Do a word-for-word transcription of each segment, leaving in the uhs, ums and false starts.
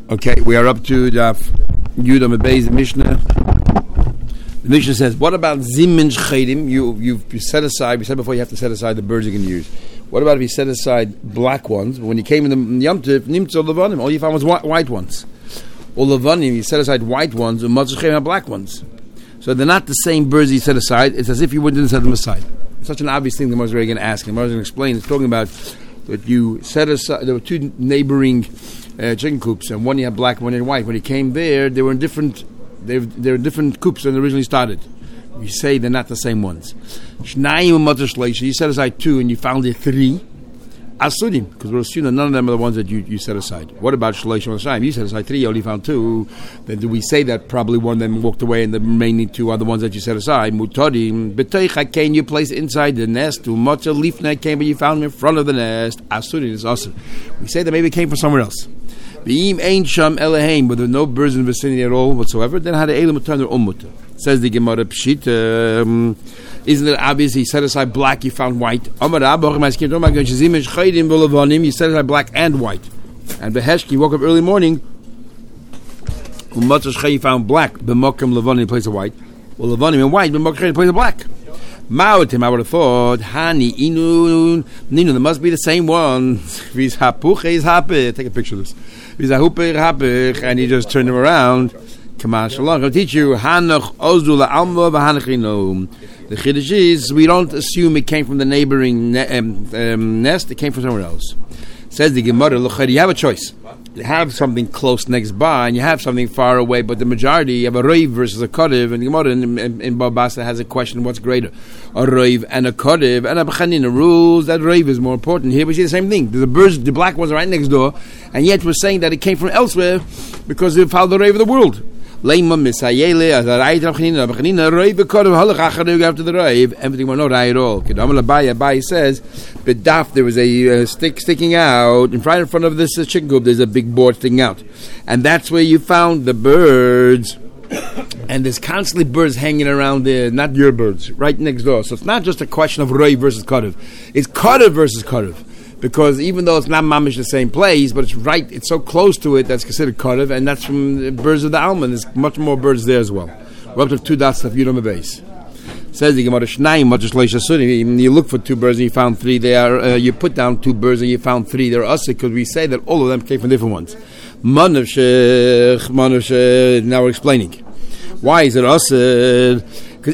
Okay, we are up to the Yudam Abayz Mishnah. The Mishnah says, what about Zimin Shchedim? You, you've you set aside, we said before you have to set aside the birds you're going to use. What about if you set aside black ones? But when you came in the Yom Tov, Nimtzo Levanim, all you found was white, white ones. Or Levanim, you set aside white ones, and Matzah Shchedim have black ones. So they're not the same birds you set aside. It's as if you wouldn't set them aside. It's such an obvious thing the Moshe going to ask. The Moshe going to explain. It's talking about that you set aside, there were two neighboring uh, chicken coops, and one you had black, one you had white. When he came there, they were in different, they they were different coops than they originally started. We say they're not the same ones. You set aside two, and you found it three. Asudim, because we're assuming none of them are the ones that you, you set aside. What about Shlosh Shloshim? You set aside three, you only found two. Then do we say that probably one of them walked away and the remaining two are the ones that you set aside? Mutarim, B'teicha came, you placed inside the nest. Umatcha Lifna came, but you found them in front of the nest. Asudim is awesome. We say that maybe it came from somewhere else. V'im ein sham Eloheim, but there are no birds in the vicinity at all whatsoever. Then had Elam Mutar or Ummut. Says the Gemara Pshita. Um, Isn't it obvious? He set aside black, you found white. You set aside black and white. And Beheshki woke up early morning. You found black. B'mokim Levanim in place of white. Well, Levanim in white. B'mokim in place of black. Ma'otim, I would have thought. Hani inun ninu. There must be the same one. Viz hapuch is hapich. Take a picture of this. Viz hapuch hapich, and he just turned him around. Come on, Shalom. I'll teach you. Hanach ozula alma v'hanachino. The chiddush is we don't assume it came from the neighboring ne- um, um, nest. It came from somewhere else. Says the Gemara, you have a choice. You have something close next by, and you have something far away. But the majority, you have a roiv versus a kodev, and the Gemara in, in, in Babasa has a question: what's greater, a roiv and a kodev? And a b'chanina rules that roiv is more important. Here we see the same thing. The birds, the black ones, are right next door, and yet we're saying that it came from elsewhere because they followed the roiv of the world. Leima misayele as a right of chinina, chinina roiv kodev halach acharu after the roiv. Everything will not right at all. Kedam Abai Abai says, bedaf there was a uh, stick sticking out in front in front of this uh, chicken coop. There's a big board sticking out, and that's where you found the birds. And there's constantly birds hanging around there, not your birds, right next door. So it's not just a question of roiv versus kodev. It's kodev versus kodev. Because even though it's not mamish the same place, but it's right, it's so close to it that's considered kodev, and that's from the birds of the almond. There's much more birds there as well. We're up to two dots of Yudam Abayz. Says the Gemara Shnayim Matzah Shlosh Asudim. You look for two birds and you found three. They are. Uh, you put down two birds and you found three. They're us because we say that all of them came from different ones. Manav Shech, Manav Shech. Now we're explaining why is it us? Because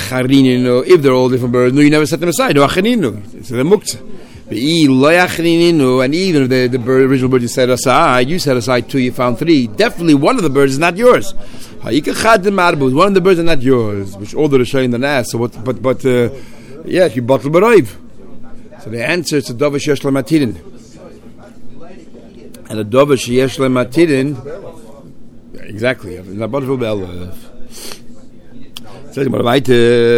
if they're all different birds, no, you never set them aside. No acharinu. So they're muktzah. And even if the, the bird, original bird you set aside, you set aside two, you found three. Definitely one of the birds is not yours. One of the birds are not yours, which all the Rishonim then ask. So what? But but uh, yeah, you bottle b'roiv. So the answer is a dover sheyesh lematidin, and a dover sheyesh lematidin. Exactly. Says what about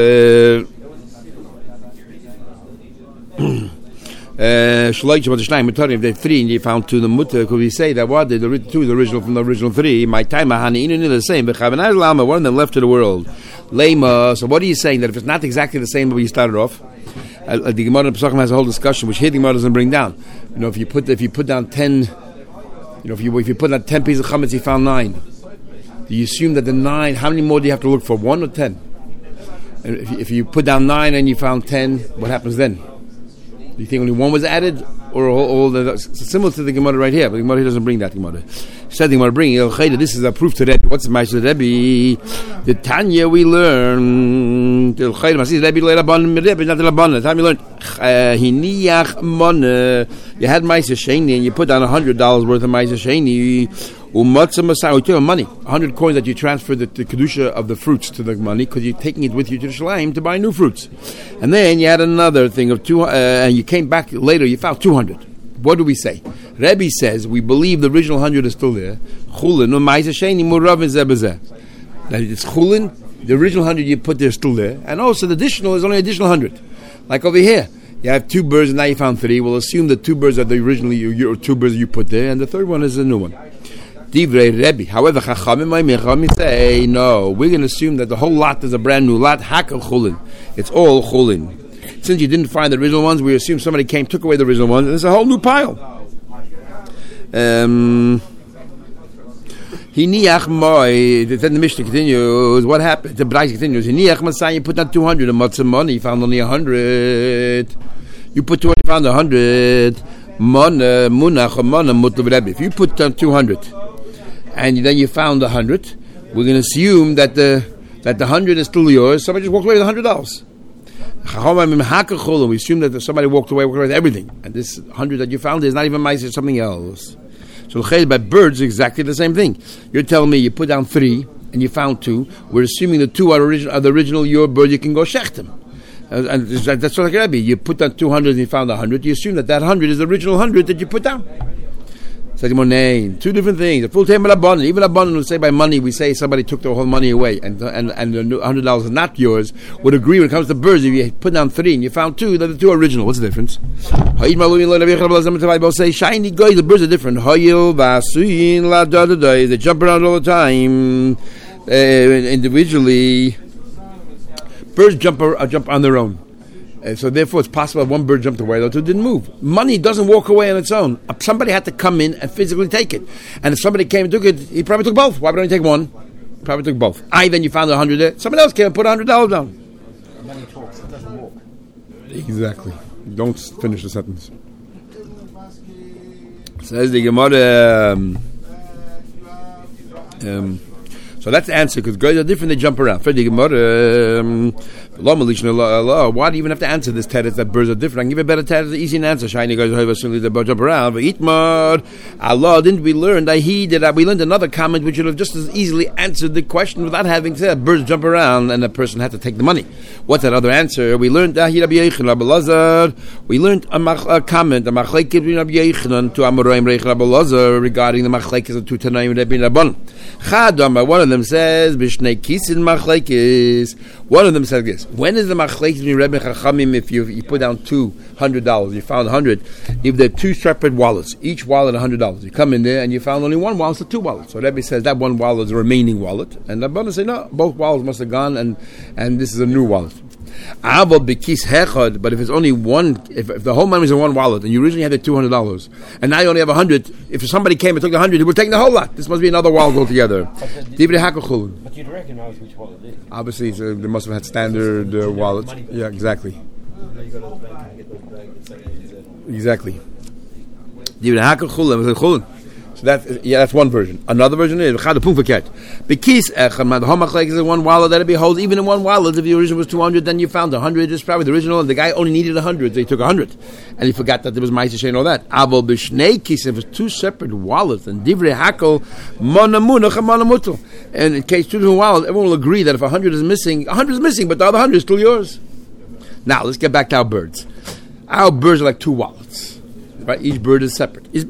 Uh, if they three and you found two, the mutter, could we say that what the two the original from the original three? My time, honey, the same. But one of them left to the world. Lema. So what are you saying that if it's not exactly the same way you started off? Uh, the Gemara in Pesachim has a whole discussion, which here the Gemara doesn't bring down. You know, if you put if you put down ten, you know, if you if you put down ten pieces of chametz, you found nine. Do you assume that the nine? How many more do you have to look for? One or ten? And if you, if you put down nine and you found ten, what happens then? Do you think only one was added, or all, all the similar to the Gemara right here? But the Gemara doesn't bring that Gemara. Said the Gemara bring this is a proof to Rebbe. What's the Ma'aseh Rebbe? The Tanya we learn. The Rebbe not the Laban. The time you learned Hiniach Mon. You had Ma'aseh Sheni and you put down a hundred dollars worth of Ma'aseh Sheni. Umatzah Masai, we took money, a hundred coins that you transferred the, the kedusha of the fruits to the money because you're taking it with you to Yerushalayim to buy new fruits, and then you had another thing of two, uh, and you came back later. You found two hundred. What do we say? Rebbe says we believe the original hundred is still there. Chulin, no ma'aseh sheni murav and zebazeh. That it's chulin. The original hundred you put there is still there, and also the additional is only additional hundred. Like over here, you have two birds and now you found three. We'll assume the two birds are the originally you, two birds you put there, and the third one is a new one. Divrei Rebbe. However, Chachamim say no. We're going to assume that the whole lot is a brand new lot. Hakal chulin. It's all chulin. Since you didn't find the original ones, we assume somebody came, took away the original ones, and it's a whole new pile. Um, Hiniach moi. Then the Mishnah continues. What happened? The Braisa continues. Hiniach masai. You put down two hundred and matzah money. You found only a hundred. You put two hundred. You found a hundred. Mana munach mana mutlav Rebbe. If you put down two hundred, and then you found a hundred, we're going to assume that the that the hundred is still yours. Somebody just walked away with a hundred dollars. We assume that somebody walked away with everything, and this hundred that you found is not even mice, it's something else. So by birds, exactly the same thing. You're telling me you put down three and you found two. We're assuming the two are, origi- are the original your bird. You can go shech them, uh, and that's what it be. You put down two hundred and you found a hundred. You assume that that hundred is the original hundred that you put down. Name. Two different things. A full time abundant. Even abundant will say by money, we say somebody took the whole money away, and and and the hundred dollars is not yours. Would agree when it comes to birds. If you put down three and you found two, they're the two original. What's the difference? Say shiny guys. The birds are different. They jump around all the time. Uh, individually, birds jump uh, jump on their own. Uh, so therefore, it's possible that one bird jumped away, the two didn't move. Money doesn't walk away on its own. Somebody had to come in and physically take it. And if somebody came and took it, he probably took both. Why would he only take one? Probably took both. I then you found a hundred there. Somebody else came and put a hundred dollars down. Money talks, it doesn't walk. Exactly. Don't finish the sentence. Says the Gemara. Um, um, so that's the answer, because guys are different, they jump around. Fred the Gemara. Um, why do you even have to answer this teretz that birds are different? I can give you a better teretz, easy an answer. Shiny guys the birds jump around. But Itmar, Allah, didn't we learn? I heed that we learned another comment which would have just as easily answered the question without having said birds jump around and the person had to take the money. What's that other answer? We learned we learned a, mach, a comment, a machlek between Rabbi Yochanan to Amoraim Reich Rabbi Lazar regarding the machlekes of two Tanaim Rebbe Rabban. Chadam, one of them says Bishnei Kisin machlekes. One of them says this. When is the machlekes between Rebbe and Chachamim if you, you put down two hundred dollars, you found a hundred, if they're two separate wallets, each wallet a hundred dollars. You come in there and you found only one wallet, so two wallets. So Rebbe says that one wallet is the remaining wallet, and the Rabbanan say no, both wallets must have gone, and and this is a new wallet. But if it's only one, if, if the whole money is in one wallet, and you originally had the two hundred dollars, and now you only have a hundred, if somebody came and took the hundred, he would take the whole lot. This must be another wallet altogether. But, but you'd recognize which wallet it is. Obviously, so they must have had standard uh, wallets. Yeah, exactly. Exactly. So that, yeah, that's one version. Another version is Bekis Echad. The Homachlek is in one wallet that it beholds. Even in one wallet, if the original was two hundred, then you found a hundred. It's probably the original, and the guy only needed a hundred, so he took a hundred, and he forgot that there was Ma'aseh and all that. Abel Bishnei Kis, if it's two separate wallets, and Divrei Hakel Mana Munach and Mana Mutal. And in case two different wallets, everyone will agree that if a hundred is missing, a hundred is missing, but the other hundred is still yours. Now let's get back to our birds. Our birds are like two wallets. Right? Each bird is separate. Is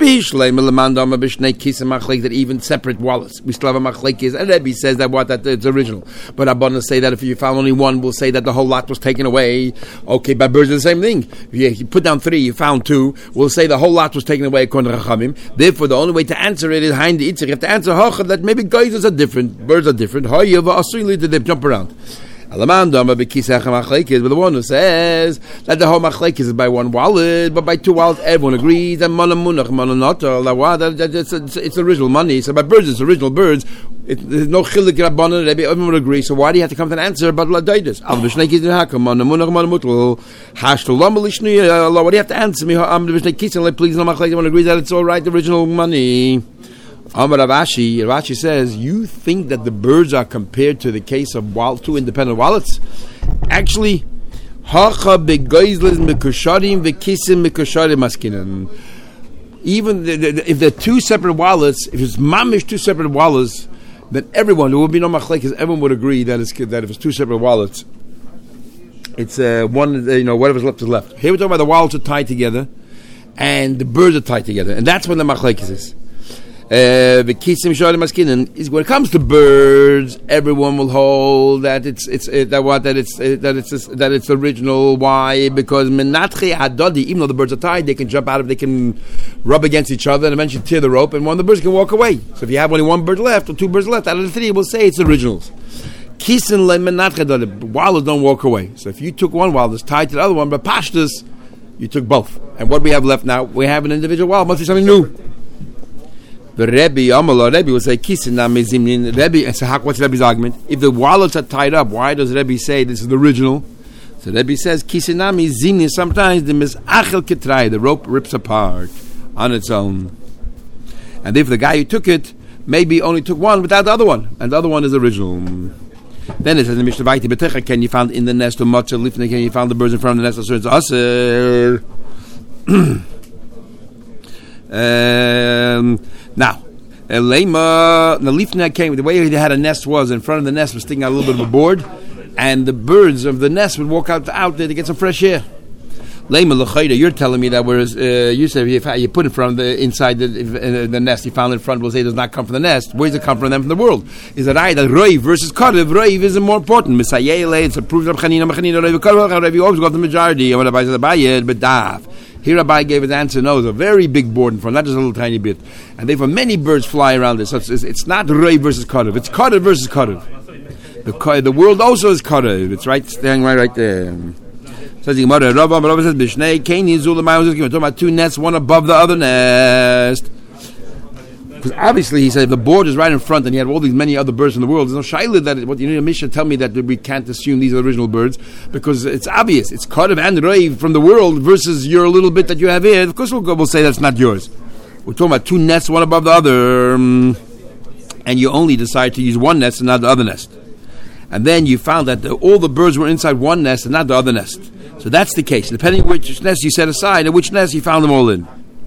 that even separate wallets? We still have a machlekes, and Rebbe says that what that it's original. But Abbanan say that if you found only one, we'll say that the whole lot was taken away. Okay, by birds, the same thing. If you put down three, you found two. We'll say the whole lot was taken away according to Chachamim. Therefore, the only way to answer it is hind the itzir. You have to answer that maybe guys are different, birds are different. They jump around. But the one who says that the whole machlekes is by one wallet, but by two wallets, everyone agrees that it's original money. So by birds, it's original birds. It, there's no chilik rabbanan. Everyone would agree. So why do you have to come to an answer about ladaidus? What do you have to answer me? Please, no machlekes. Everyone agrees that it's all right. The original money. Amar Ravashi, Ravashi says, you think that the birds are compared to the case of wall, two independent wallets? Actually, even the, the, if they're two separate wallets, if it's mamish two separate wallets, then everyone, there will be no machlekes, everyone would agree that it's that if it's two separate wallets, it's uh, one, you know, whatever's left is left. Here we're talking about the wallets are tied together, and the birds are tied together, and that's when the machlekes is. Uh, the kisim sholim maskinen is when it comes to birds, everyone will hold that it's it's it, that what that it's it, that it's that it's original. Why? Because menatche hadadi, even though the birds are tied, they can jump out of, they can rub against each other and eventually tear the rope, and one of the birds can walk away. So if you have only one bird left or two birds left out of the three, we'll say it's originals. Kisin le menatche hadadi, wallet don't walk away. So if you took one wallet that's tied to the other one, but pashtus, you took both. And what we have left now, we have an individual wallet. Must be something new. The Rebbe, Amala, Rebbe will say, Kisinami Zimnin, Rebbe, so how, what's Rebbe's argument? If the wallets are tied up, why does Rebbe say this is the original? So Rebbe says, Kisinami Zimnin, sometimes the Misachel Ketrai, the rope rips apart on its own. And if the guy who took it, maybe only took one without the other one, and the other one is original. Then it says in the Mishnah Vaiti Betecha, can you found in the nest of Matzah Lifnei, can you found the birds in front of the nest, so it's Aser. um, now, Elema, the Lifnei came, the way they had a nest was, in front of the nest was sticking out a little bit of a board, and the birds of the nest would walk out, out there to get some fresh air. Lema L'chayda, you're telling me that whereas uh, you said if you put it from the inside the, uh, the nest, you found it in front, will say it does not come from the nest. Where does it come from them from the world? Is that I that Reiv versus Karev? Reiv is more important. Misayele, it's a proof of Chanina, Machanina, Reiv, Karev, Reiv, you always got the majority. And what Rabbi said, Abayed, but Dav. Here Rabbi gave his answer, no, it's a very big board in front, not just a little tiny bit. And therefore many birds fly around this. So it's, it's not Reiv versus Karev, it's Karev versus Karev. The, the world also is Karev. It's right, standing right, right there. Says the Gemara, Rabba, Rabba says, Bishnei, Kaini, Zulamai, we're talking about two nests, one above the other nest. Because obviously, he said, if the board is right in front and you have all these many other birds in the world, there's no shaila that, what you need a Mishnah tell me that we can't assume these are original birds, because it's obvious, it's Karev and Reiv from the world versus your little bit that you have here. Of course, we'll, go, we'll say that's not yours. We're talking about two nests, one above the other, um, and you only decide to use one nest and not the other nest. And then you found that the, all the birds were inside one nest and not the other nest. So that's the case. Depending on which nest you set aside and which nest you found them all in.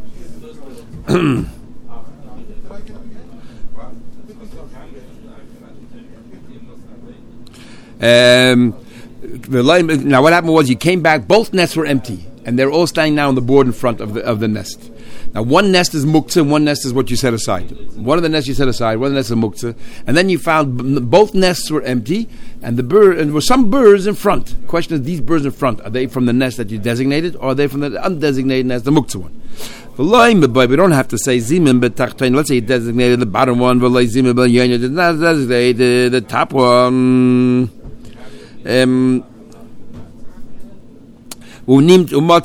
um, the, now what happened was you came back, both nests were empty. And they're all standing now on the board in front of the of the nest. Now one nest is muktzah and one nest is what you set aside. One of the nests you set aside, one of the nests is muktzah. And then you found b- both nests were empty and the bird and there were some birds in front. The question is, these birds in front, are they from the nest that you designated or are they from the undesignated nest, the muktzah one? But we don't have to say zimin betachtain. Let's say you designated the bottom one, but like zimin b'yanya did not designate the, the top one. Um You found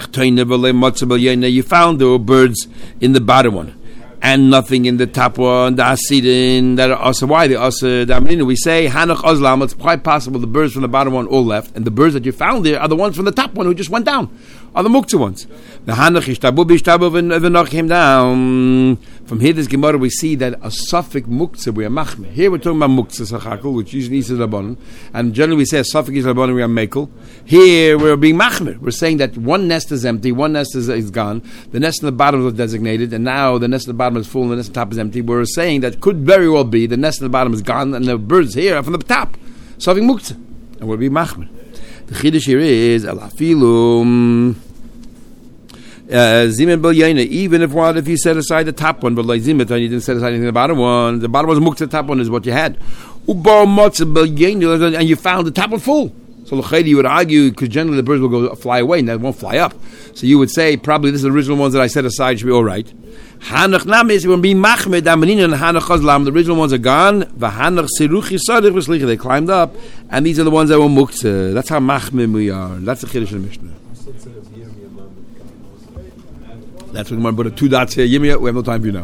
there were birds in the bottom one and nothing in the top one. The asidin that are also why the also we say hanach ozlam. It's quite possible the birds from the bottom one all left, and the birds that you found there are the ones from the top one who just went down, are the muktzah ones. The hanach ishtabu bishtabu v'noch came down. From here, this Gemara we see that a suffix muktzah we are machmir. Here we're talking about muktzah sachakol, which usually is rabbanon, and generally we say a suffix is rabbanon we are mekel. Here we're being machmir. We're saying that one nest is empty, one nest is, is gone. The nest in the bottom was designated, and now the nest in the bottom is full, and the nest on the top is empty. We're saying that could very well be the nest in the bottom is gone, and the birds here are from the top. Suffix muktzah, and we'll be machmir. The chiddush here is alafilum. Zimin b'yayna. Even if what if you set aside the top one, but like zimin, and you didn't set aside anything the bottom one. The bottom was muktzah, the top one is what you had. Ubar matzah b'yayna, and you found the top one full. So l'chaydi, you would argue because generally the birds will go fly away and they won't fly up. So you would say probably this is the original ones that I set aside should be all right. Hanach namis will be machmed amanin and hanach chazlam. The original ones are gone. V'hanach siruchi sadich v'slicha. They climbed up, and these are the ones that were muktzah. That's how machmed we are. That's the chiddush of the Mishnah. That's what we're going to put two dots here. Yimya, we have no time for you now.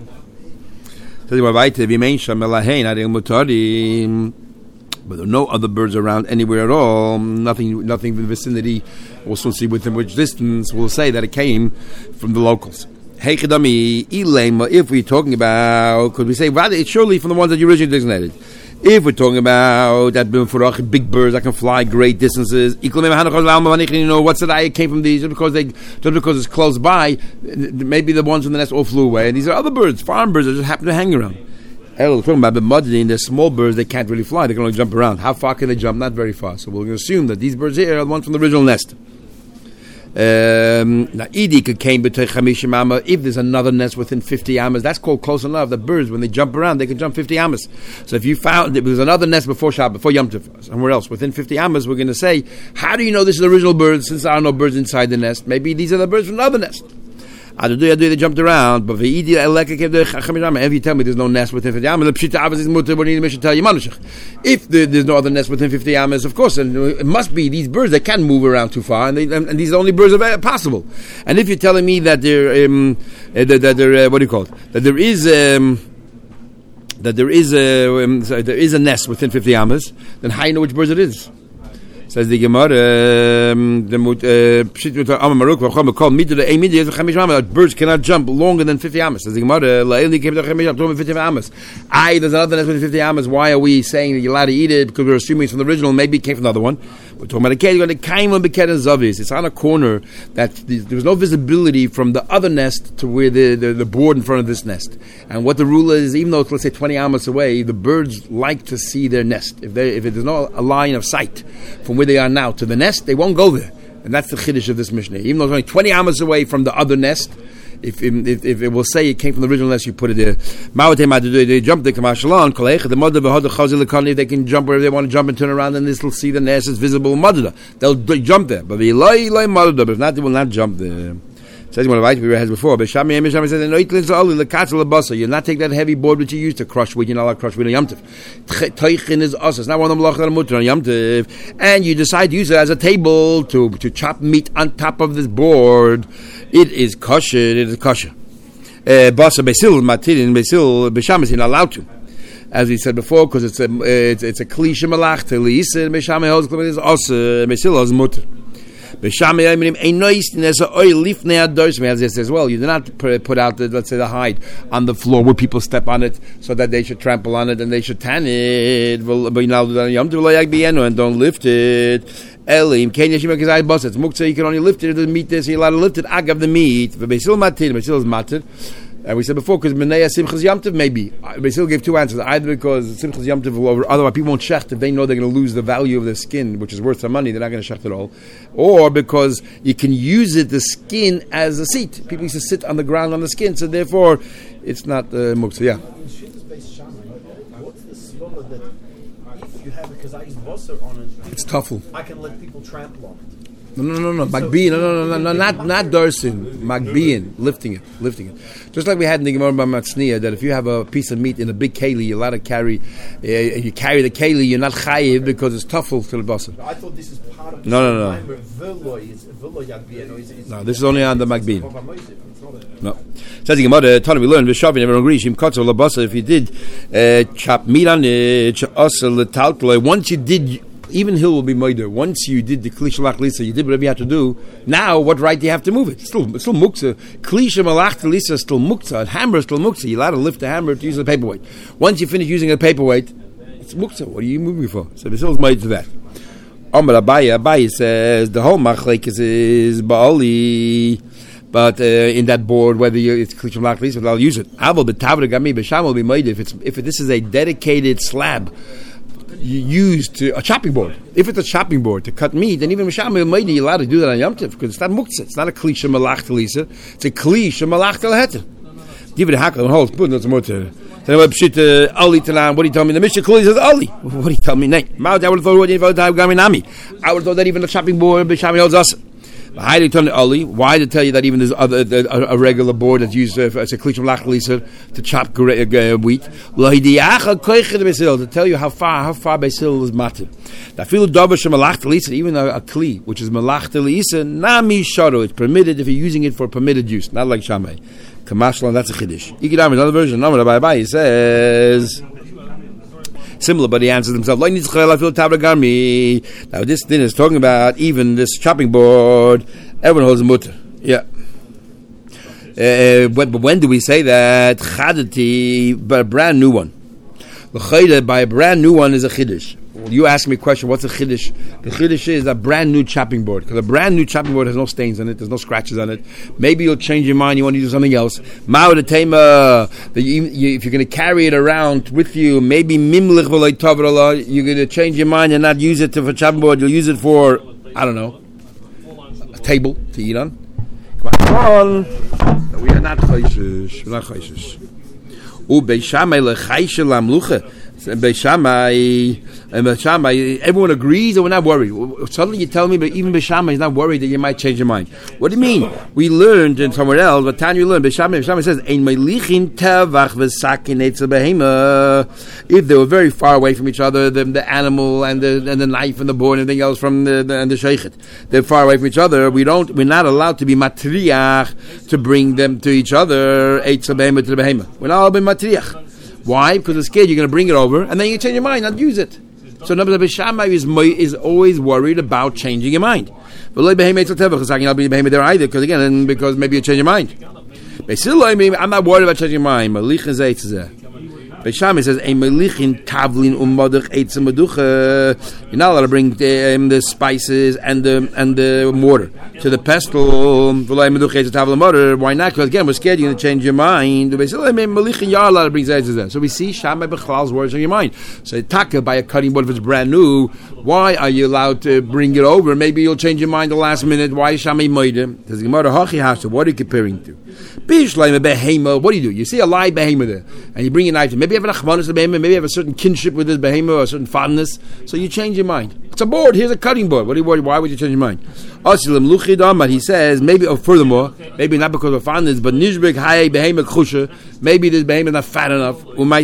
But there are no other birds around anywhere at all. Nothing, nothing in the vicinity. We'll soon see within which distance. We'll say that it came from the locals. Hey, Chidami, if we're talking about, could we say rather it's surely from the ones that you originally designated? If we're talking about that big birds that can fly great distances, you know, what's it? It came from these just because they, just because it's close by. Maybe the ones from the nest all flew away, and these are other birds, farm birds that just happen to hang around. We're talking about the muddy, they're small birds. They can't really fly; they can only jump around. How far can they jump? Not very far. So we're going to assume that these birds here are the ones from the original nest. Um, now, Idi came between Chamishim Amma. If there's another nest within fifty amas, that's called close enough. The birds, when they jump around, they can jump fifty amas. So if you found there was another nest before Shabbat, before Yom Tov, somewhere else within fifty amas, we're going to say, how do you know this is the original bird? Since there are no birds inside the nest, maybe these are the birds from the other nest. They jumped around, but if you tell me there's no nest within fifty amas, if there's no other nest within fifty amas, of course, and it must be these birds that can move around too far, and, they, and these are the only birds that are possible. And if you're telling me that there, um, uh, that, that there, uh, what do you call it? That there is. Um, that there is a um, sorry, there is a nest within fifty amas, then how do you know which birds it is? Says the Gemara, um, the birds cannot jump longer than fifty amas. Says the Gemara, I there's another nest within fifty amas. Why are we saying that you're allowed to eat it? Because we're assuming it's from the original. Maybe it came from another one. We're talking about a cage. It's on a corner that there was no visibility from the other nest to where the, the, the board in front of this nest. And what the rule is, even though it's, let's say, twenty amas away, the birds like to see their nest. If, they, if there's no a line of sight from where they are now to the nest, they won't go there. And that's the chiddush of this Mishnah. Even though it's only twenty amas away from the other nest, if, if, if it will say it came from the original nest, you put it there. They jump the kamashalon, the mother if they can jump wherever they want to jump and turn around, and this will see the nest is visible. They'll jump there, but if not, they will not jump there. Says one of the we had before. But Shami Shami said, "You not take that heavy board which you use to crush wheat. You're not allowed to crush wheat on Yom Tov. Teichin is us. It's not one of them loch that are mutter on Yom Tov. And you decide to use it as a table to to chop meat on top of this board. It is kosher. It is kosher. Basa besil matirin besil b'sham is not allowed to." As we said before, because it's a it's, it's a kli shemalach to lease. B'sham is us. Besil is mutter. As it says, well, you do not put out the, let's say, the hide on the floor where people step on it so that they should trample on it and they should tan it, and don't lift it. You can only lift it if the meat is, you're allowed to lift it agav the meat. And we said before, because Menei Simchas Yom Tov, maybe. Basil gave two answers. Either because Simchas Yom Tov will over, otherwise people won't shecht if they know they're going to lose the value of the skin, which is worth some money, they're not going to shecht at all. Or because you can use it, the skin, as a seat. People used to sit on the ground on the skin, so therefore it's not uh, muktzah. Yeah. What's the svara that if you have a kazayis bosser on it, it's tuffle. I can let people trample on it? No, no, no, no, Magbiin, no, no, no, no, no, not not Darsin, Magbiin, lifting it, lifting it. Just like we had in the Gemara by Matzniya, that if you have a piece of meat in a big keli, you're allowed to carry, uh, you carry the keli, you're not chayiv because it's tuffle to the basar. I thought this is part of the no, no, no. No, this is only on the Magbiin. No. Says the Gemara, Tana we learned, Vishavi never agrees, Shim Kotzer Labasa, if you did uh, chop meat on it, once you did, even Hill will be murder. Once you did the Kli Shalach Lisa, you did whatever you had to do. Now, what right do you have to move it? It's still, it's still muktzah. Kli Shalach Lisa is still muktzah. A hammer is still muktzah. You're allowed to lift the hammer to use the paperweight. Once you finish using a paperweight, it's muktzah. What are you moving for? So the Hill is made to that. Amar Abaye, Abaye says the whole machlek is, is Baali. But uh, in that board, whether you, it's Kli Shalach Lisa, I'll use it. Abel b'tavra gami b'sham will be made if it's if this is a dedicated slab. You used to a chopping board. If it's a chopping board to cut meat, then even Misham Meidi you're allowed to do that on Yom Tov because it's not muktzah. It's not a kli shemalach telisa. It's a kli shemalach telheter. Give it a hackle and hold. Put it on motor. Then what pshit Ali Tanan? What do you tell me? The Mishnah Kli says Ali. What do you tell me? Nay. I would have thought what you thought Gaminami. I would have thought that even the chopping board Misham holds us. Why did tell Ali? Why to tell you that even there's other a, a regular board that's used uh, as a klisham lachlisa to chop uh, wheat? To tell you how far how far basil is matir. That feel davar shemalachtelisa, even a, a kli which is malachtelisa nami sharo. It's permitted if you're using it for permitted use, not like shamay. Kamashlan, that's a chiddush. Ikidam, another version. Namar Abai he says. Similar, but he answers himself. Now this thing is talking about even this chopping board. Everyone holds a mutter. Yeah. Uh, but, but when do we say that? Chadati, but a brand new one. The by a brand new one is a chiddush. You ask me a question, what's a chiddush? The chiddush is a brand new chopping board. Because a brand new chopping board has no stains on it, there's no scratches on it. Maybe you'll change your mind, you want to do something else. Ma'od tema, if you're going to carry it around with you, maybe mimlich v'loy tavrala, you're going to change your mind and not use it for chopping board, you'll use it for, I don't know, a table to eat on. Come on. We are not chayshish. We're not chayshish. U beishamay lechayshe lamluche. And Beishamai, and Beishamai, everyone agrees or we're not worried. Suddenly you tell me, but even Beishamai is not worried that you might change your mind. What do you mean? We learned in somewhere else, but Tanya learned, Beishamai, Beishamai says, Ein melichin tevach v'sakin etzel behema. If they were very far away from each other, the, the animal and the and the knife and the board and everything else from the, the and the sheikhet, they're far away from each other. We don't, we're not allowed to be matriach to bring them to each other. Etzel behema to the behema. We're not allowed to be matriach. Why? Because they're scared you're going to bring it over and then you change your mind, not use it. So number the Beishamai is is always worried about changing your mind. But like behema etzel tevach, it's not going to be behema there either. Because again, because maybe you change your mind. I'm not worried about changing your mind. Malichin zeitzeh. Beishamai says, "A melichin tavlin umadach eitzem meducha." You're not allowed to bring the, um, the spices and the and the mortar to the pestle. Why not? Because again, we're scared you're going to change your mind. Melichin, you're allowed to bring zeitzeh. So we see Shammai Bechlal's words on your mind. So taka by a cutting board if it's brand new. Why are you allowed to bring it over? Maybe you'll change your mind the last minute. Why is Shammai moide? Does the Gemara hachi hasha? What are you comparing to? Behema. What do you do? You see a live behema there, and you bring a knife to. Maybe you have an achmanis to behema. Maybe you have a certain kinship with this behema or a certain fondness. So you change your mind. It's a board. Here's a cutting board. What do you worry? Why would you change your mind? He says maybe. Oh, furthermore, maybe not because of fondness, but nishbek hay behema chusha. Maybe this behema is not fat enough.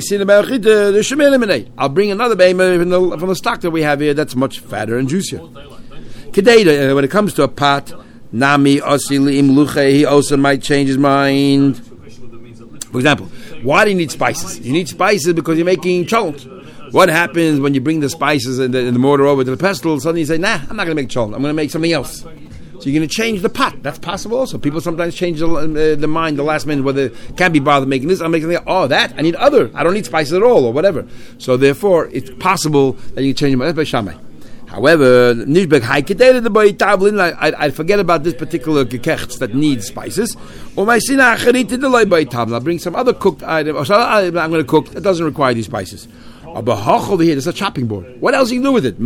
I'll bring another behema from the, from the stock that we have here that's much fatter and juicier. Kededa, when it comes to a pot. Nami osili imluche, he also might change his mind. For example, why do you need spices? You need spices because you're making cholent. What happens when you bring the spices and the, and the mortar over to the pestle? Suddenly you say, nah, I'm not going to make cholent. I'm going to make something else. So you're going to change the pot. That's possible also. People sometimes change the, uh, the mind the last minute, whether can't be bothered making this. I'm making something. Oh, that. I need other. I don't need spices at all or whatever. So therefore, it's possible that you can change your mind. That's by Shammai. However, I, I forget about this particular gekechts that needs spices. I'll bring some other cooked item. I'm going to cook. That doesn't require these spices. Over here, there's a chopping board. What else are you going to do with it?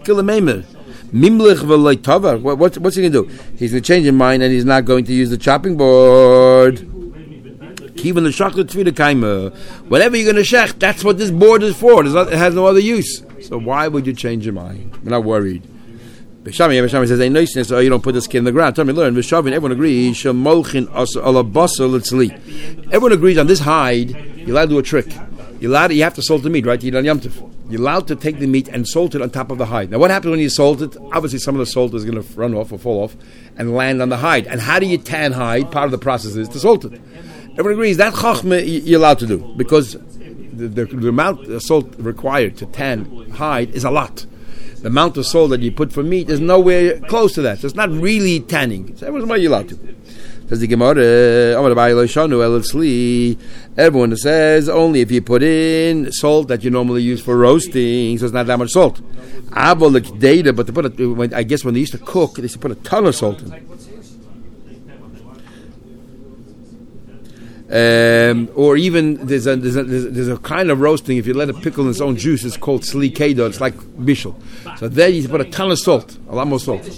What, what, what's he going to do? He's going to change his mind and he's not going to use the chopping board. Whatever you're going to shech, that's what this board is for. Not, it has no other use. So why would you change your mind? We're not worried. B'Shamai, B'Shamai says, "Ain't niceness, so you don't put the skin in the ground." Tell me, learn. B'Shavin, everyone agrees. Shemolchin ala basal litzli. Everyone agrees on this hide. You're allowed to do a trick. You're allowed. You have to salt the meat, right? You eat on Yom Tov. You're allowed to take the meat and salt it on top of the hide. Now, what happens when you salt it? Obviously, some of the salt is going to run off or fall off and land on the hide. And how do you tan hide? Part of the process is to salt it. Everyone agrees that chachma you're allowed to do because the, the, the amount of salt required to tan hide is a lot. The amount of salt that you put for meat is nowhere close to that. So it's not really tanning. So everyone's why you're allowed to. Says the Gemara, everyone says only if you put in salt that you normally use for roasting, so it's not that much salt. But to put a, I guess when they used to cook, they used to put a ton of salt in. Um, or even there's a, there's a there's a kind of roasting. If you let it pickle in its own juice, it's called slikeda. It's like bishul. So there you put a ton of salt, a lot more salt.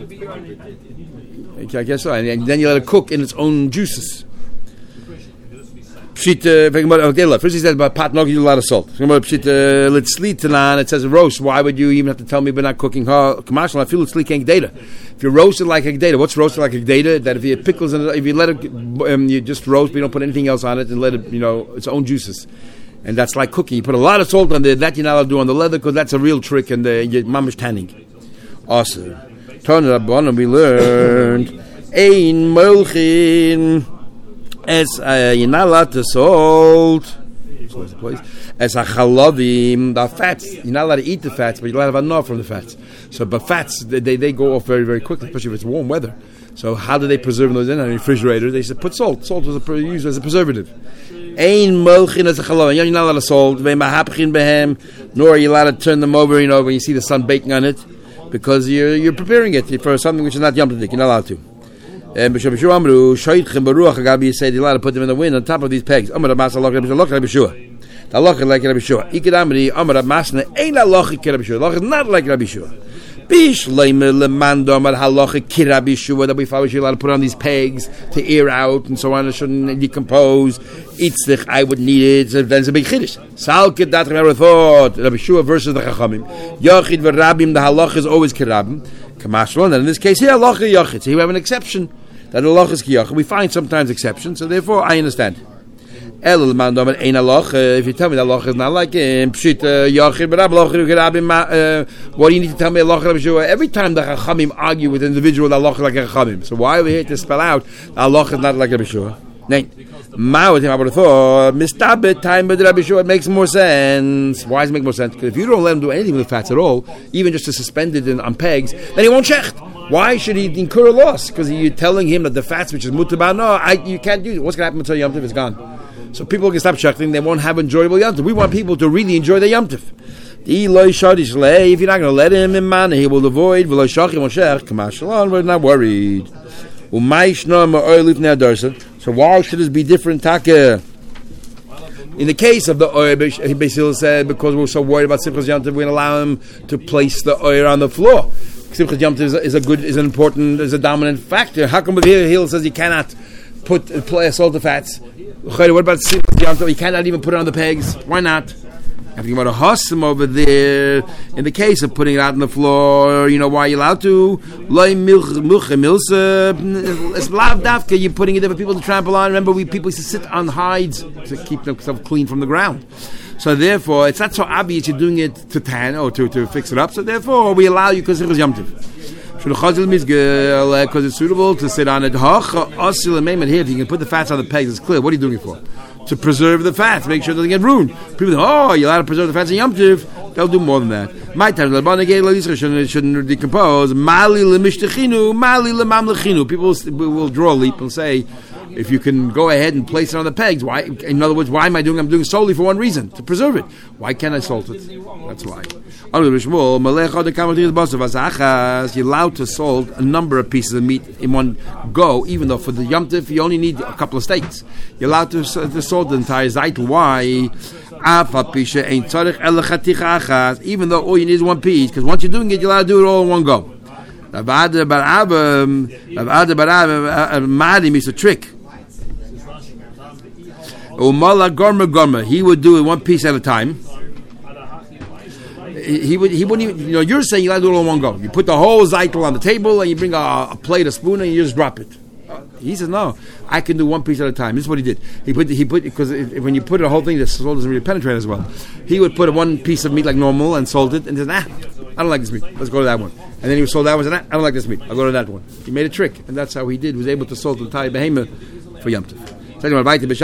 I guess so. And then you let it cook in its own juices. Pshit, okay, look. First he says about pat nog, you do a lot of salt. Pshit, let's sleet it says roast. Why would you even have to tell me we're not cooking? Commercial, I feel it's sleek data. If you roast it like a data, what's roasted like a data? That if you have pickles and if you let it, um, you just roast, but you don't put anything else on it and let it, you know, its own juices. And that's like cooking. You put a lot of salt on there. That you're not allowed to do on the leather because that's a real trick and the you're mamish tanning. Awesome. Turn it up on we learned. Ein molchin. As uh, you're not allowed to salt. As a chalavim, the fats. You're not allowed to eat the fats, but you're allowed to have enough from the fats. So, but fats, they, they they go off very, very quickly, especially if it's warm weather. So, how do they preserve those in a refrigerator? They said put salt. Salt was a, used as a preservative. Ein molchin as a chalavim. You're not allowed to salt. Nor are you allowed to turn them over. You know when you see the sun baking on it, because you're you're preparing it for something which is not yom tov. You're not allowed to. And B'Shabishu Amru, Shoytchem Baruch Agabi said you're allowed to put them in the wind on top of these pegs. Amar Mas Allah Rabbi Shua. The Allah like Rabbi Shua. Ikid Amri Amar Masna ain't Allah like Rabbi Shua. Allah is not like Rabbi Shua. Bishleimer lemando mar halacha kirabi shua that we follow you're allowed to put on these pegs to air out and so on. It shouldn't decompose. Itzlich, I would need it. So then it's a big chiddush. Salke dat Rabbi thought Rabbi Shua versus the Chachamim. Yachid v'Rabim the halacha is always kirabim. Kamashron. And in this case here halacha yachid. So you have an exception that halacha is kiyachid. We find sometimes exceptions. So therefore I understand. El mandom ein halacha. If you tell me that halacha is not like him, pshit yachid v'Rabim kirabim. What do you need to tell me halacha Rabbi Shua? Every time the Chachamim argue with individual halacha like a Chachamim. So why are we here to spell out halacha is not like Rabbi Shua? Nay. Ma'otim, I would have thought, mistabit time with Rabbi Shua, it makes more sense. Why does it make more sense? Because if you don't let him do anything with the fats at all, even just to suspend it in, on pegs, then he won't shecht. Why should he incur a loss? Because you're telling him that the fats, which is mutaba, no, I, you can't do it. What's going to happen until Yom Tov is gone? So people can stop shechting, they won't have enjoyable Yom Tov. We want people to really enjoy the Yom Tov. If you're not going to let him in man, he will avoid, we're not worried. So why should this be different? Taka. In the case of the oil, Basil said because we're so worried about Simchas Yom Tov, we're going to allow him to place the oil on the floor. Simchas Yom Tov is, is a good, is an important, is a dominant factor. How come here Hill says you cannot put play salt the fats? What about Simchas Yom Tov? You cannot even put it on the pegs. Why not? I'm thinking about a hossam over there. In the case of putting it out on the floor, you know why you're allowed to? It's lav dafka. You're putting it there for people to trample on. Remember, we people used to sit on hides to keep themselves clean from the ground. So therefore, it's not so obvious you're doing it to tan or to, to fix it up. So therefore, we allow you because it was Yom Tov. Because it's suitable to sit on it. Here, if you can put the fats on the pegs, it's clear. What are you doing it for? To preserve the fats, make sure it doesn't get ruined. People think, oh, you're allowed to preserve the fats in Yom Tov. They'll do more than that. My time, it shouldn't decompose. Mali lemishtechinu, mali lemamlechinu. People will draw a leap and say, if you can go ahead and place it on the pegs, why? In other words, why am I doing? I'm doing solely for one reason, to preserve it. Why can't I salt it? That's why. You're allowed to salt a number of pieces of meat in one go, even though for the Yom Tov you only need a couple of steaks. You're allowed to, to salt the entire zait. Why? Even though all you need is one piece, because once you're doing it, you're allowed to do it all in one go. Madim is a trick. He would do it one piece at a time. He would. He wouldn't even. You know, you're saying you like to do it all in one go. You put the whole zaitel on the table, and you bring a, a plate, a spoon, and you just drop it. He says, "No, I can do one piece at a time." This is what he did. He put. He put because when you put the whole thing, the salt doesn't really penetrate as well. He would put one piece of meat like normal and salt it, and says, "Ah, I don't like this meat. Let's go to that one." And then he would salt that one, and said, "Ah, I don't like this meat. I'll go to that one." He made a trick, and that's how he did. He was able to salt the entire behemoth for Yom Tov. You don't remove the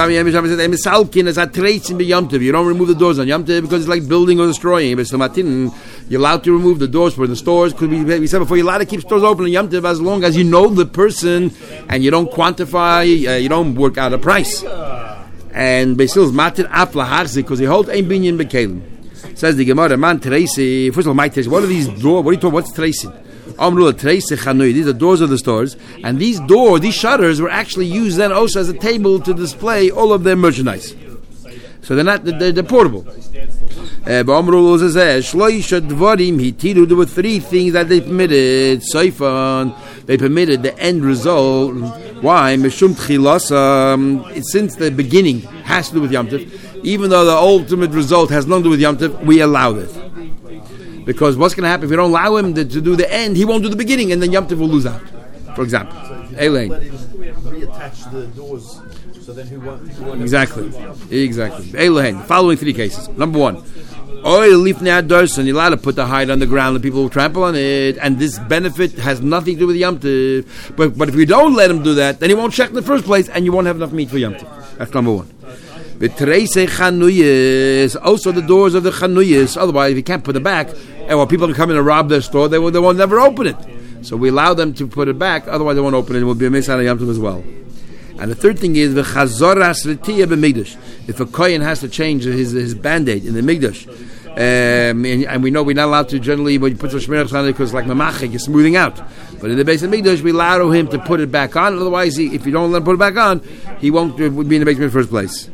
doors on Yom Tov because it's like building or destroying. You're allowed to remove the doors for the stores. Could be, we said before, you're allowed to keep stores open on Yom Tov as long as you know the person and you don't quantify, uh, you don't work out a price. And Basil's matir afla harzi because he holds ein binyan bekalim. Says the Gemara, man Tracy. First of all, my Tracy. What are these doors? What are you talking? What's Tracy? These are doors of the stores, and these doors, these shutters, were actually used then also as a table to display all of their merchandise. So they're not, they're, they're portable. Uh, there were three things that they permitted. Soifan, they permitted the end result. Why? Since the beginning has to do with Yom Tov, even though the ultimate result has nothing to do with Yom Tov, we allow it. Because what's going to happen if we don't allow him to, to do the end, he won't do the beginning, and then Yom Tov will lose out. For example, Elaine. Reattach the doors, so then who won't? Who won't exactly, exactly. Elaine. Following three cases. Number one, oil leaf now darson. You're allowed to put the hide on the ground, and people will trample on it, and this benefit has nothing to do with Yom Tov. But but if you don't let him do that, then he won't check in the first place, and you won't have enough meat for Yom Tov. That's number one. The Terese Chanuyas, also the doors of the Chanuyas. Otherwise, if you can't put it back, and when people can come in and rob their store, they will, they will never open it. So we allow them to put it back. Otherwise, they won't open it. It will be a miss on Yom Tov as well. And the third thing is the Chazoras Retiyah b'Migdash. If a kohen has to change his his band-aid in the Migdash, um, and, and we know we're not allowed to generally when you put some shmirach on it because like mamachik, you're smoothing out. But in the base of Migdash, we allow him to put it back on. Otherwise, he, if you don't let him put it back on, he won't be in the basement in the first place.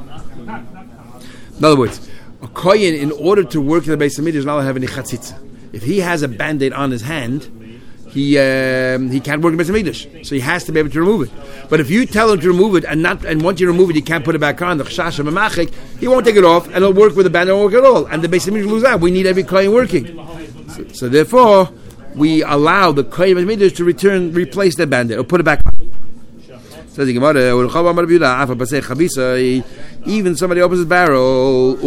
In other words, a kohen, in order to work in the base of Migdash, is not allowed to have any chatzitza. if he has a band-aid on his hand, he um, he can't work in Beis Hamikdash, so he has to be able to remove it. But if you tell him to remove it, and not and once you remove it, you can't put it back on, the chashash mamachik, he won't take it off, and he'll work with the band-aid, won't work at all, and the Beis Hamikdash will lose out. We need every kohen working, so, so therefore we allow the kohen Beis Hamikdash to return, replace the band-aid, or put it back on. Says the Gemara, even somebody opens his barrel,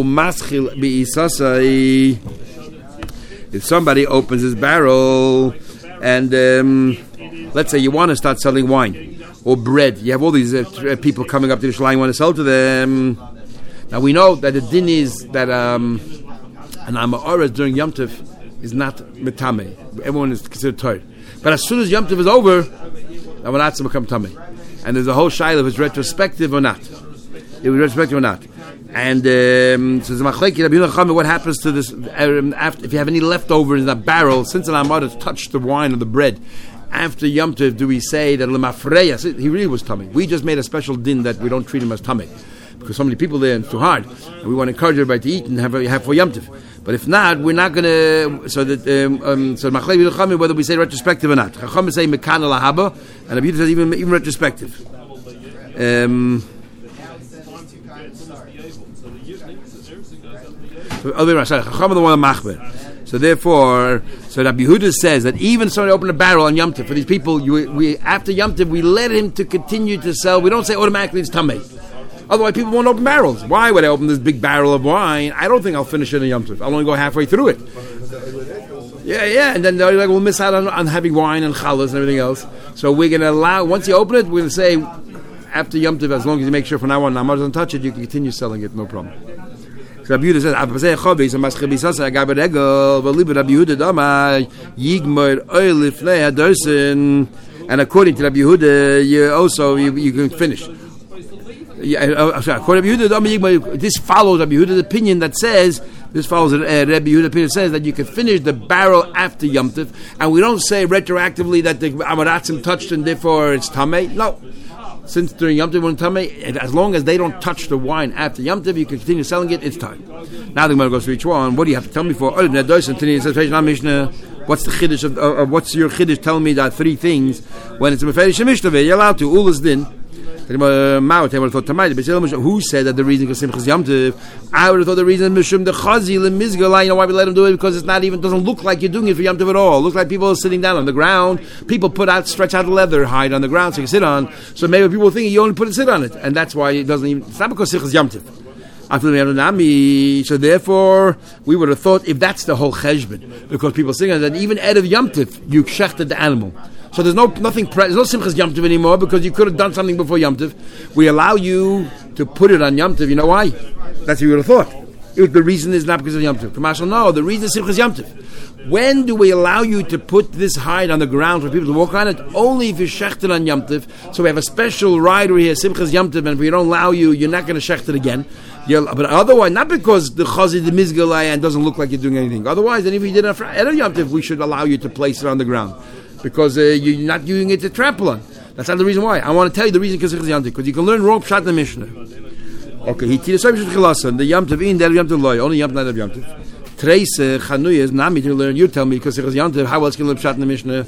if somebody opens his barrel, and um, let's say you want to start selling wine or bread, you have all these uh, people coming up to the Shalayim, want to sell to them. Now we know that the din is that um, an Ama'orah during Yom Tov is not metame. Everyone is considered tired. But as soon as Yom Tov is over, Amaratzim become tamei. And there's a whole shaila if it's retrospective or not. If it's retrospective or not. And um, so the machleki, what happens to this um, after, if you have any leftovers in that barrel, since an amar has touched the wine or the bread, after Yom Tov, do we say that lemafreya, he really was tummy? We just made a special din that we don't treat him as tummy because so many people there and it's too hard, and we want to encourage everybody to eat and have have for Yom Tov. But if not, we're not going to. So that um, um, so machleki whether we say retrospective or not. Chacham say mekan lahaba, and Abiyud says even even retrospective. Um, So, oh, sorry, Chacham the one machber. So therefore, so Rabbi Yehuda says that even somebody opened a barrel on Yom Tov for these people, you, we after Yom Tov we let him to continue to sell. We don't say automatically it's tamei. Otherwise, people won't open barrels. Why would I open this big barrel of wine? I don't think I'll finish it in Yom Tov. I'll only go halfway through it. Yeah, yeah, and then they're like, we'll miss out on, on having wine and challahs and everything else. So we're going to allow, once you open it, we're going to say after Yom Tov, as long as you make sure from now on, Namar doesn't touch it, you can continue selling it, no problem. Rabbi Yehuda says, "Avazeh chavis amaschei bisasa agav regel v'liber Rabbi Yehuda dama yigmor oil lifnei hadosin." And according to Rabbi Yehuda, you also you, you can finish. Yeah, uh, sorry, according to Rabbi Yehuda dama yigmor, this follows Rabbi Yehuda's opinion that says this follows uh, Rabbi Yehuda's opinion says that you can finish the barrel after Yom Tov, and we don't say retroactively that the amaratzim touched and therefore it's tamei. No. Since during Yom Tov, tamei, as long as they don't touch the wine after Yom Tov, you can continue selling it. It's time. Now the Gemara goes to each one. What do you have to tell me for? Oh, what's the chiddush of, uh, what's your chiddush? Tell me that three things when it's a meferish mishnah. You're allowed to. Ulas din. Who said that the reason because Simchas Yom Tov? I would have thought the reason Mishum the Chazi lemizgal. You know why we let him do it? Because it's not even doesn't look like you're doing it for Yom Tov at all. It looks like people are sitting down on the ground. People put out stretch out the leather hide on the ground so you can sit on. So maybe people think you only put it sit on it, and that's why it doesn't even. It's not because Simchas Yom Tov. So therefore, we would have thought if that's the whole cheshbon, because people sing that even out of Yom Tov you shechted the animal. So there's no nothing. There's no Simchas Yom Tov anymore because you could have done something before Yom Tov. We allow you to put it on Yom Tov. You know why? That's what you would have thought. If the reason is not because of Yom Tov. Commercial, no. The reason is Simchas Yom Tov. When do we allow you to put this hide on the ground for people to walk on it? Only if you shecht it on Yom Tov. So we have a special rider here, Simchas Yom Tov, and if we don't allow you, you're not going to shecht it again. You're, but otherwise, not because the chazi the mizgalai and doesn't look like you're doing anything. Otherwise, then if you did it on Yom Tov, we should allow you to place it on the ground. Because uh, you're not using it to trample on. That's not the reason why. I want to tell you the reason because because you can learn wrong pshat in the Mishnah. Okay, he tira so chilasan the Yom Tov in the Yom Tov loy only Yom Tov Yom Tov. Trace chanuyas nami to learn. You tell me because Yom Tov how else can you learn pshat in the Mishnah?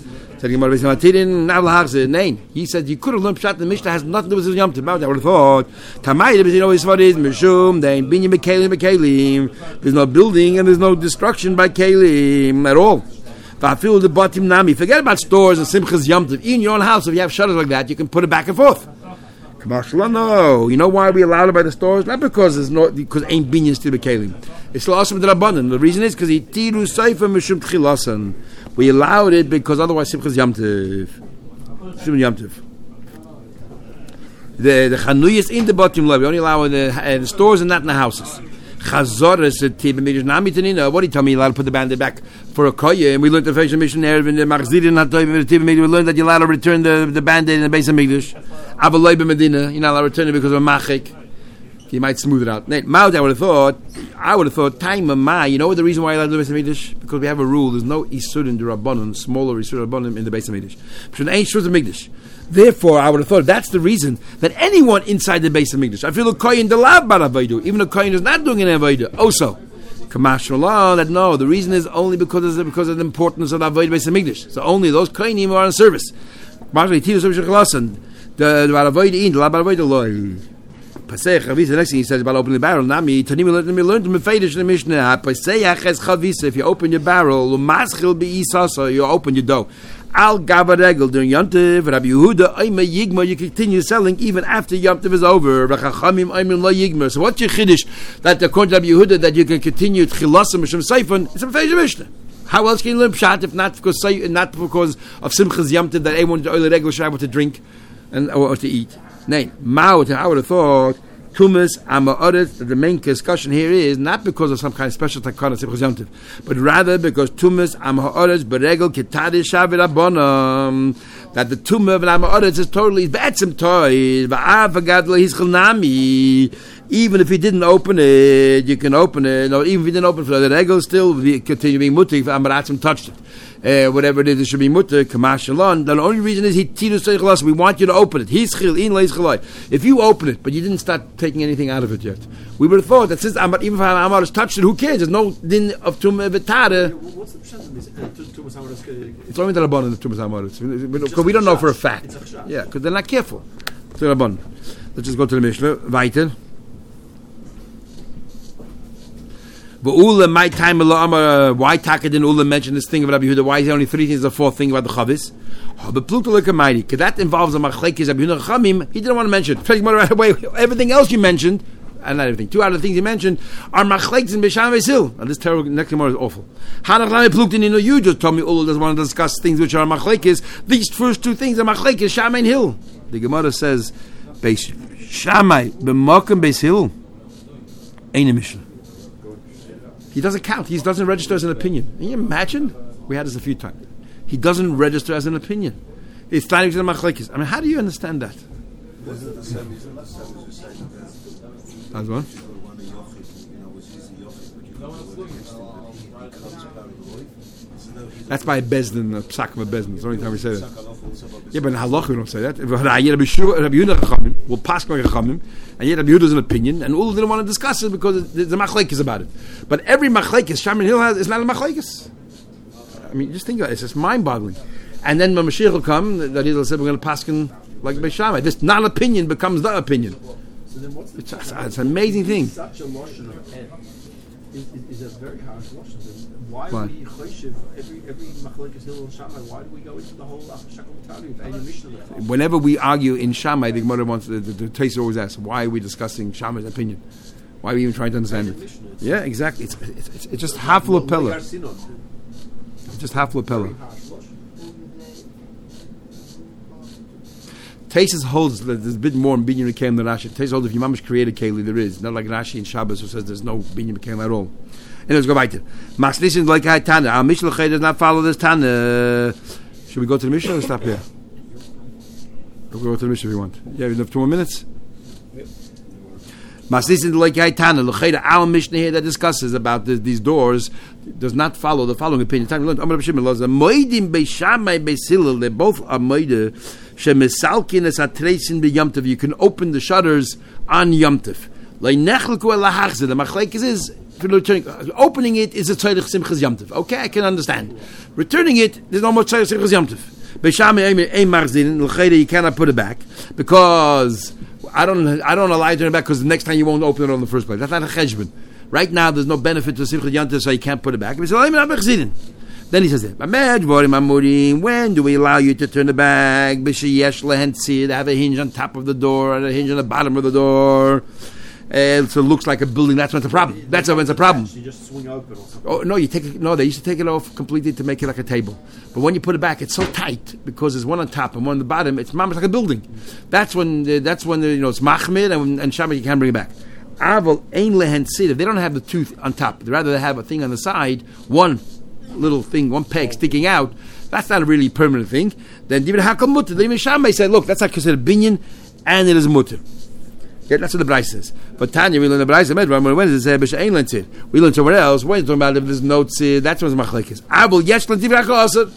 He said you could have learned pshat in the Mishnah has nothing to do with Yom Tov. I would have thought Tamai you know what is mishum they ain't binyan bekalim bekalim. There's no building and there's no destruction by kalim at all. I feel the bottom nami. Forget about stores and Simchas Yom Tov. In your own house, if you have shutters like that, you can put it back and forth. No, you know why we allowed it by the stores? Not because there's no because ain't binyan still bekalim. It's still awesome to the abundant. The reason is because he tiru seifa mishum tchilasan. We allowed it because otherwise Simchas Yom Tov. Simchas Yom Tov. The the chanuyas in the bottom level. We only allow in the, uh, the stores and not in the houses. Chazoras at Tibah Midrash Nami Tanina. What do you tell me? You're allowed to put the band back for a koya, and we learned the Fashion Mission there in the Machzirin not Tibah Midrash. We learned that you're allowed to return the the band-aid in the base of Midrash. Avaloi Medina. You're not allowed to return it because of a machik. You might smooth it out. Maud, I would have thought. I would have thought. Time ma. You know what the reason why you're allowed to do the base of Midrash? Because we have a rule. There's no isur in the Rabbanon, smaller isur Rabbanon in the base of Midrash. But ain't shuz of Midrash. Therefore, I would have thought that's the reason that anyone inside the base of Mikdash, I feel a kohen delav bar avaydu, even a kohen is not doing an avaydu. Also, Kamashmalah, that no, the reason is only because of because of the importance of the avoid Beis Hamikdash. So only those kohanim are on service. The the avoid in the avoid the law. Pasech Chavisa. The next thing he says about opening the barrel. Nami Tanim let me learn to mefedish the Mishnah. Pasech Ches Chavisa. If you open your barrel, Maschil beIsasa, you open your dough. Al Gabaregel during Yontiv, Rabbi Yehuda, Oime Yigma, you continue selling even after Yontiv is over. Rachachamim Oime Lo Yigma. So what's your chiddush that according to Rabbi Yehuda that you can continue Tchilasim Mishum Seifon? It's a Mefedish Mishnah. How else can you learn Pshat if not because not because of Simchas Yontiv that everyone Oile Regel should have to drink and or, or to eat? Nay, Mao, I would have thought. Tumas Ama'oret, the main discussion here is not because of some kind of special takana Simchas Yontiv, but rather because Tumas Ama'oret Beregel Ketadish Shavirabonam, that the Tumah of Ama'oret is totally Betzim Toy, Va'avagadla Hischelnami. Even if he didn't open it, you can open it, or even if he didn't open it for the Regel, still continue being mutter if Amaratzim touched it. Uh, whatever it is, it should be mutter, kamash shalon. The only reason is he tirus seichelas. We want you to open it. He's chil in leis chaloi. If you open it, but you didn't start taking anything out of it yet, we would have thought that since Amar, even if Amar has touched it, who cares? There's no din of tumah betare. What's the percent of this? Tumas Amar? It's only the rabbanon of tumas Amar. Because we don't know for a fact. Yeah, because they're not careful. It's the rabbanon. Let's just go to the Mishnah. Weiter. But Ula, my time, why Taka didn't Ula mention this thing of Rabbi Yehuda? Why is there only three things, the fourth thing about the Chavis? But Pluto because that involves a Machlekes Rabbi Yehuda Chamim, he didn't want to mention it. Everything else you mentioned, and not everything, two out of the things you mentioned are Machlekes and Besham Vesil. And this terrible next tomorrow is awful. Hanach Pluktin, you know, you just told me Ula doesn't want to discuss things which are Machlekes. These first two things are Machlekes, Shammai and Hill. The Gemara says, Shammai, B'Mokim Beis Hill, ain't a Mishnah. He doesn't count. He doesn't register as an opinion. Can you imagine? We had this a few times. He doesn't register as an opinion. It's not even machlekes. I mean, how do you understand that? That's one. That's by a bezdin, a psak of a bezdin. It's the only time we say that. Yeah, but in halacha we don't say that. Rabbi Yehuda Chachamim will pass like Chachamim, and yet Rabbi Yehuda is an opinion, and Ula didn't want to discuss it because there's a machlekes about it. But every machlekes Shammai Hill has is not a machlekes. I mean, just think about it. It's just mind-boggling. And then when Mashiach will come, that he'll say we're going to pass like Beis Shammai. This non-opinion becomes the opinion. So then what's the it's, it's, it's an amazing thing. Such a lotion of N is, is, is a very harsh lotion. Why Why? do we choshev every every machlekes Hill and Shammai? Why do we go into the whole shakal tani of any Mishnah? Whenever we argue in Shammai, the Gemara wants the, the, the Taser always asks, why are we discussing Shammai's opinion? Why are we even trying to understand it? Yeah, exactly. It's it's, it's, it's just half lapella. It's just half lapella. Taser holds that there's a bit more in Binyan Mekayim than Rashi. Taser holds if you mamish create a keli, there is. Not like Rashi and Shabbos who says there's no Binyan Mekayim at all. And let's go back to Maslishin like I Tana. Our Mishnah does not follow this Tana. Should we go to the Mishnah or stop here? We'll go to the Mishnah if you want. Yeah, we have two more minutes. Maslishin like I Tana. Our Mishnah here that discusses about the, these doors does not follow the following opinion. Time we learned Amar B'Shimon Loza Moedim Beis Shammai Beis Hillel. They both are moede. Shemesalkin es atreisin b'yamtiv. You can open the shutters on yamtiv. Leinechelku elahachzeh. The machlekes is opening it is a tzarich simchas yamtiv. Okay, I can understand. Returning it, there's no more tzarich simchas yamtiv. Beisham ein marzin l'chayda. You cannot put it back because I don't. I don't allow you to turn it back because the next time you won't open it in the first place. That's not a cheshbon. Right now, there's no benefit to simchas yamtiv, so you can't put it back. Then he says it. When do we allow you to turn it back? Have a hinge on top of the door and a hinge on the bottom of the door. And so it looks like a building. That's when it's a problem. That's when it's a problem. You just swing open or something. Oh no, you take it, no. They used to take it off completely to make it like a table. But when you put it back, it's so tight because there's one on top and one on the bottom. It's mamish like a building. That's when the, that's when the, you know it's machmir and, and shammai you can't bring it back. Aval ein lehen sid. If they don't have the tooth on top, rather they have a thing on the side, one little thing, one peg sticking out. That's not a really permanent thing. Then even hakol mutter. Then even shammai said, look, that's not considered binyan, and it is mutter. Yeah, that's what the Bryce says. But Tanya, we learn the Bryce. When does it say ain't tzid? We learn somewhere else. When it's talking about if there's no tzid, that's what the machlekes. Abel yesh l'tiv rachol.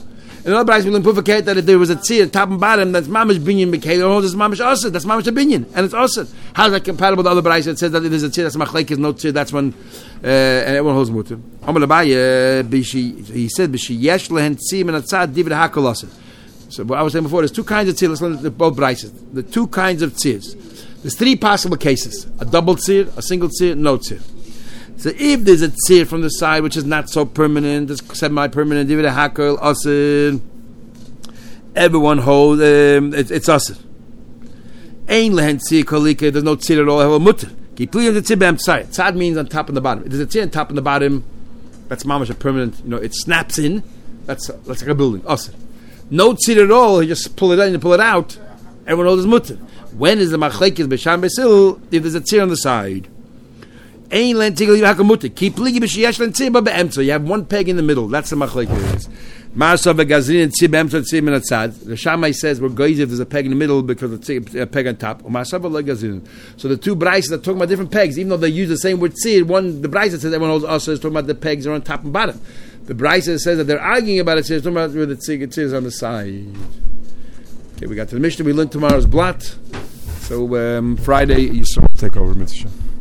In other Braisa, we learn Pufakate that if there was a tzir, top and bottom, that's mamash binyan Mikhail, or it's mamash asad, that's mamash a binyan, and it's asad. How is that compatible with the other Braisa that says that if there's a tzir, that's machlekes, no tzir, that's when, uh, and everyone holds mutter. Amar Abaye, he said, b'shi yesh lehen tzir min atzad divid hakol asad. So what I was saying before, there's two kinds of tzir, let's learn the both Braisas. The two kinds of tzirs. There's three possible cases. A double tzir, a single tzir, no tzir. So if there's a tzir from the side which is not so permanent, it's semi-permanent, divid hakol asad, everyone holds, um, it, it's asad. Ein lehen tzir kolika, there's no tzir at all, have a mutter. Kipli of the tzir be'em tzad. Tzad means on top and the bottom. If there's a tzir on top and the bottom, that's mamash a permanent, you know, it snaps in, that's, that's like a building, asad. No tzir at all, you just pull it in and pull it out, everyone holds his mutter. When is the machlekes b'sham b'sil? If there's a tzir on the side. Ein len tigel yakamutter. Keep ligi b'shiyesh len tzir b'emtza. You have one peg in the middle. That's the machlekes. Ma'asav v'gazrin tzir b'emtza tzir min atzad. The Shammai says we're goyz if there's a peg in the middle because the a peg on top. Ma'asav v'gazrin. So the two braises are talking about different pegs, even though they use the same word tzir. One the brayse says everyone holds also is talking about the pegs are on top and bottom. The brayse says that they're arguing about it. It's talking about where the tzir is on the side. Okay, we got to the Mishnah. We learned tomorrow's blot. So um, Friday, Yisrael will take over Mitzvah.